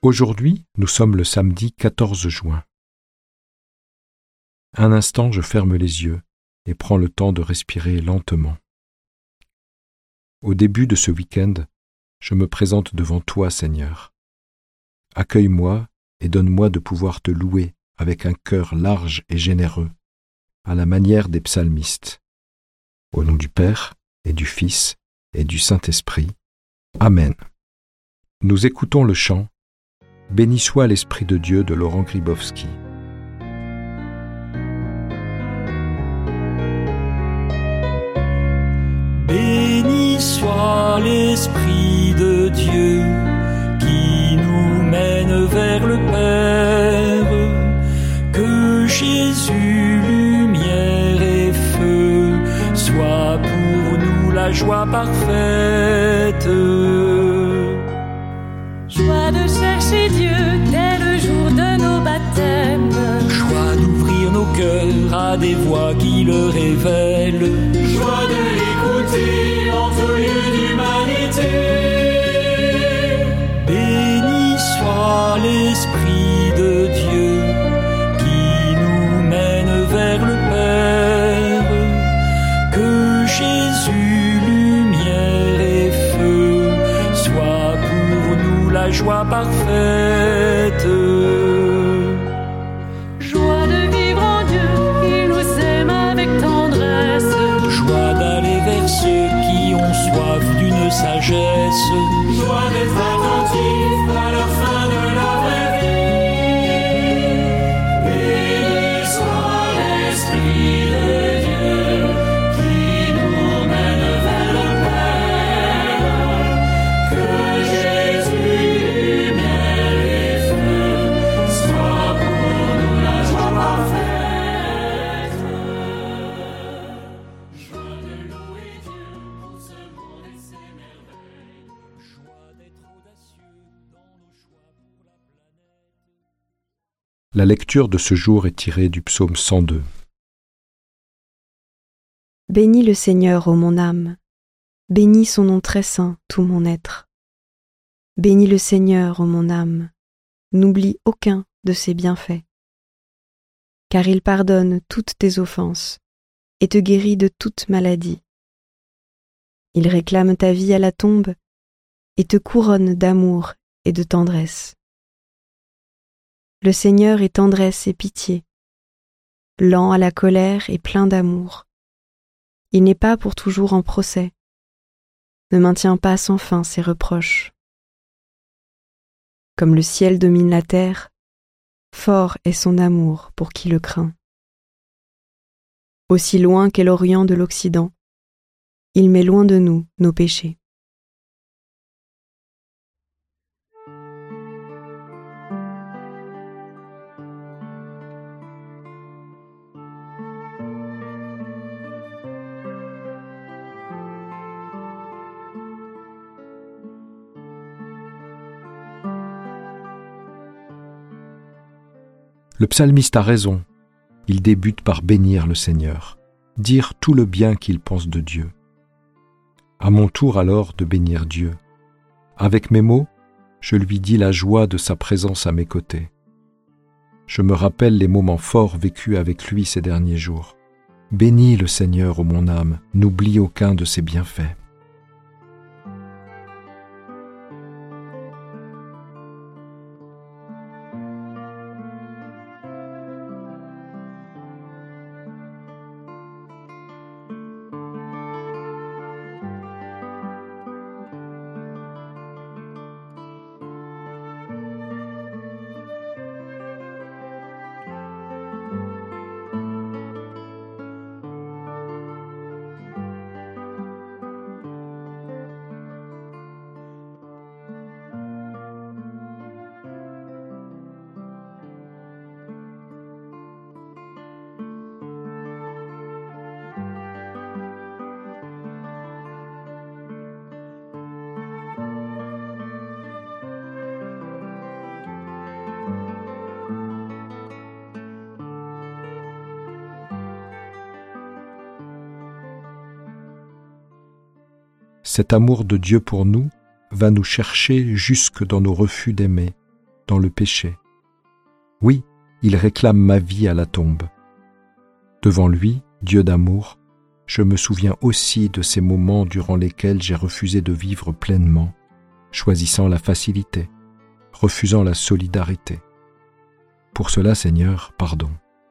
Aujourd'hui, nous sommes le samedi 14 juin. Un instant, je ferme les yeux et prends le temps de respirer lentement. Au début de ce week-end, je me présente devant toi, Seigneur. Accueille-moi et donne-moi de pouvoir te louer avec un cœur large et généreux, à la manière des psalmistes. Au nom du Père et du Fils et du Saint-Esprit. Amen. Nous écoutons le chant « Béni soit l'Esprit de Dieu » de Laurent Gribowski. Béni soit l'Esprit de Dieu qui nous mène vers le Père, que Jésus, lumière et feu, soit pour nous la joie parfaite. Joie de chercher Dieu dès le jour de nos baptêmes. Joie d'ouvrir nos cœurs à des voix qui le révèlent. Joie de l'écouter en tout lieu d'humanité. Béni soit l'Esprit de Dieu qui nous mène vers le Père, que Jésus, lumière et feu, soit pour nous la joie parfaite. Joie de vivre en Dieu, il nous aime avec tendresse. Joie d'aller vers ceux qui ont soif d'une sagesse. Joie d'être attentif à la fin de la vraie vie. Béni soit l'Esprit de Dieu qui nous mène vers le Père, que Jésus, lumière et feu, soit pour nous la joie parfaite. Joie de louer Dieu pour ce monde et ses merveilles. Joie d'être audacieux dans nos choix pour la planète. La lecture de ce jour est tirée du psaume 102. Bénis le Seigneur, ô mon âme. Bénis son nom très saint, tout mon être. Bénis le Seigneur, ô mon âme. N'oublie aucun de ses bienfaits. Car il pardonne toutes tes offenses et te guérit de toute maladie. Il réclame ta vie à la tombe et te couronne d'amour et de tendresse. Le Seigneur est tendresse et pitié, lent à la colère et plein d'amour. Il n'est pas pour toujours en procès, ne maintient pas sans fin ses reproches. Comme le ciel domine la terre, fort est son amour pour qui le craint. Aussi loin qu'est l'Orient de l'Occident, il met loin de nous nos péchés. Le psalmiste a raison. Il débute par bénir le Seigneur, dire tout le bien qu'il pense de Dieu. À mon tour alors de bénir Dieu. Avec mes mots, je lui dis la joie de sa présence à mes côtés. Je me rappelle les moments forts vécus avec lui ces derniers jours. Bénis le Seigneur, ô mon âme, n'oublie aucun de ses bienfaits. Cet amour de Dieu pour nous va nous chercher jusque dans nos refus d'aimer, dans le péché. Oui, il réclame ma vie à la tombe. Devant lui, Dieu d'amour, je me souviens aussi de ces moments durant lesquels j'ai refusé de vivre pleinement, choisissant la facilité, refusant la solidarité. Pour cela, Seigneur, pardon.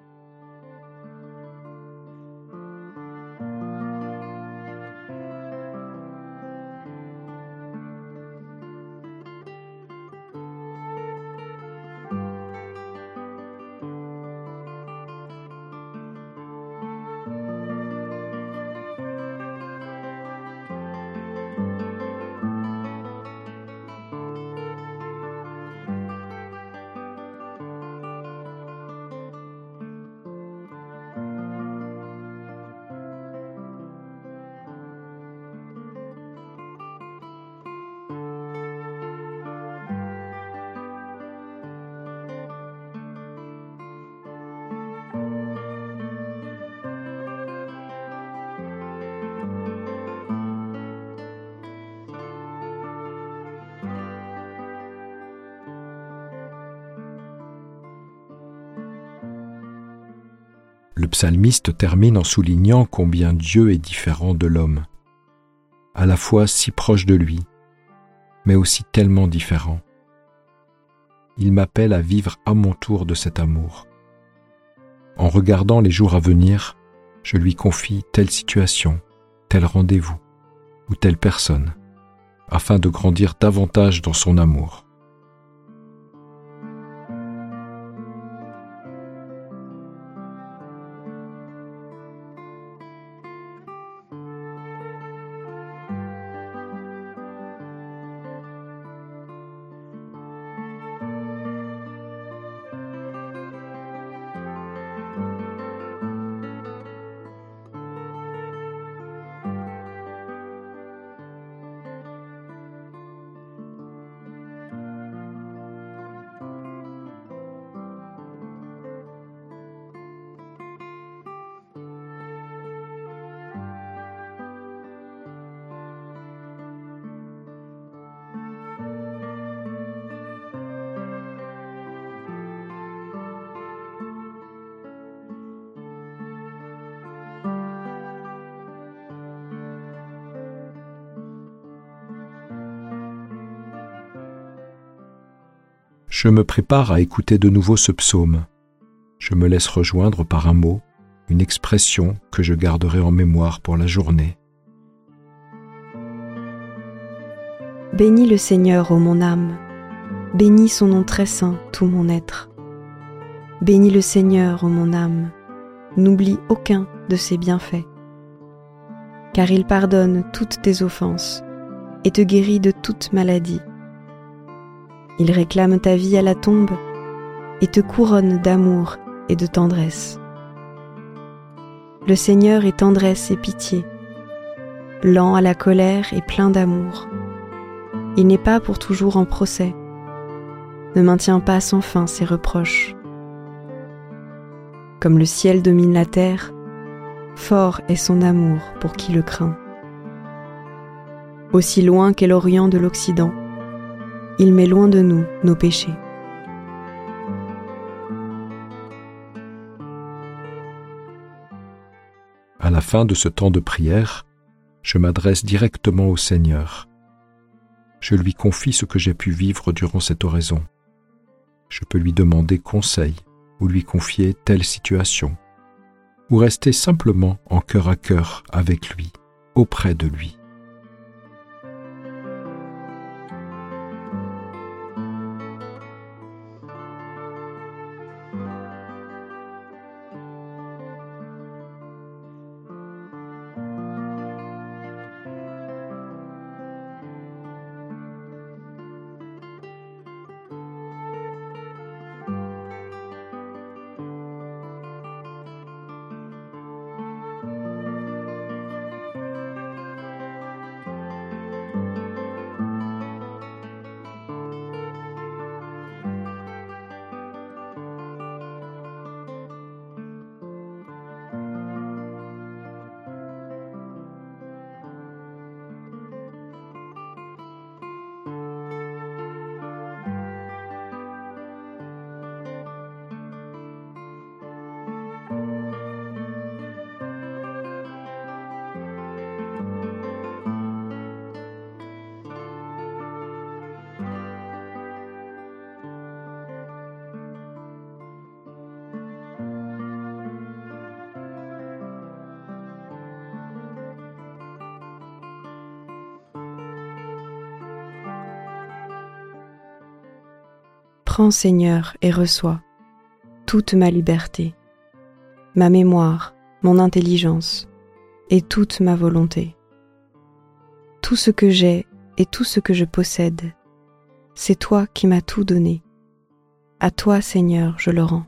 Le psalmiste termine en soulignant combien Dieu est différent de l'homme, à la fois si proche de lui, mais aussi tellement différent. Il m'appelle à vivre à mon tour de cet amour. En regardant les jours à venir, je lui confie telle situation, tel rendez-vous ou telle personne, afin de grandir davantage dans son amour. Je me prépare à écouter de nouveau ce psaume. Je me laisse rejoindre par un mot, une expression que je garderai en mémoire pour la journée. Bénis le Seigneur, ô mon âme. Bénis son nom très saint, tout mon être. Bénis le Seigneur, ô mon âme. N'oublie aucun de ses bienfaits. Car il pardonne toutes tes offenses et te guérit de toute maladie. Il réclame ta vie à la tombe et te couronne d'amour et de tendresse. Le Seigneur est tendresse et pitié, lent à la colère et plein d'amour. Il n'est pas pour toujours en procès, ne maintient pas sans fin ses reproches. Comme le ciel domine la terre, fort est son amour pour qui le craint. Aussi loin qu'est l'Orient de l'Occident, il met loin de nous nos péchés. À la fin de ce temps de prière, je m'adresse directement au Seigneur. Je lui confie ce que j'ai pu vivre durant cette oraison. Je peux lui demander conseil ou lui confier telle situation, ou rester simplement en cœur à cœur avec lui, auprès de lui. Prends, Seigneur, et reçois toute ma liberté, ma mémoire, mon intelligence et toute ma volonté. Tout ce que j'ai et tout ce que je possède, c'est toi qui m'as tout donné. À toi, Seigneur, je le rends.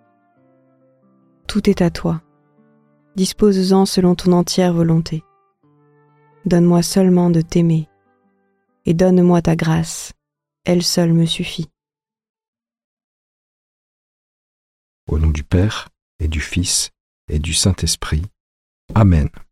Tout est à toi. Dispose-en selon ton entière volonté. Donne-moi seulement de t'aimer, et donne-moi ta grâce, elle seule me suffit. Au nom du Père, et du Fils, et du Saint-Esprit. Amen.